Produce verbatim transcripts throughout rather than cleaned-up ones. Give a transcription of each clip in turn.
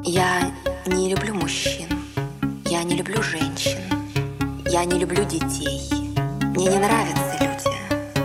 Я не люблю мужчин, я не люблю женщин, я не люблю детей. Мне не нравятся люди.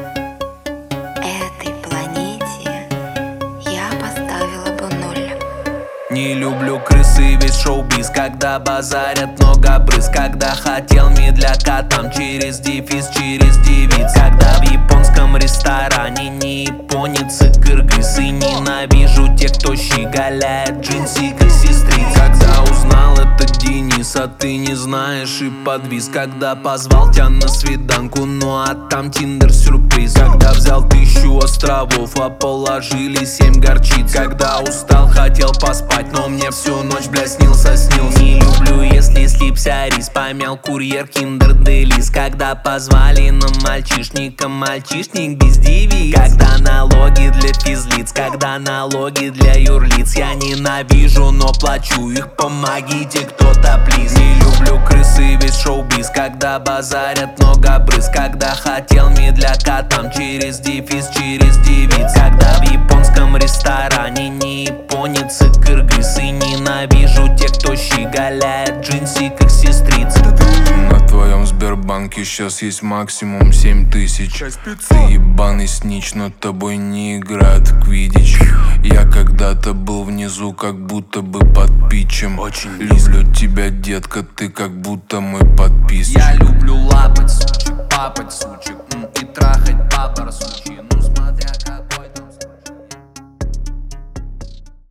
Этой планете я поставила бы ноль. Не люблю крысы, весь шоу-биз, когда базарят много брызг. Когда хотел медляка, там через дефис, через девиц. Когда в японском ресторане не японец и кыргыз. И ненавижу тех, кто щеголяет джинсы, как сестриц. Когда узнал это Денис, а ты не знаешь и подвис. Когда позвал тебя на свиданку, ну а там тиндер сюрприз. Когда взял тысячу островов, а положили семь горчиц. Когда устал, хотел поспать, но мне всю ночь, бля, снился, снился. Не люблю, если слипся рис, помял курьер киндер делис. Когда позвали на мальчишника, мальчишник без девиз. Когда налоги для физлиц, когда налоги для юрлиц. Я ненавижу, но плачу их, помогите кто-то, плиз. Не люблю крысы, весь шоу-биз, когда базарят много брызг. Когда хотел медляка, там через дефис, через девиц. Когда в японском ресторане не японец и кыргыз. И ненавижу тех, кто щеголяет джинсы, как сестрица. На твоем Сбербанке сейчас есть максимум семь тысяч. Ты ебаный снич, но тобой не играет в квиддич. Я когда-то был внизу, как будто бы под питчем. Очень люблю тебя, детка, ты как будто мой подписчик. Я люблю лапать сучек, папать сучек, м, и трахать папор сучьи. Ну смотря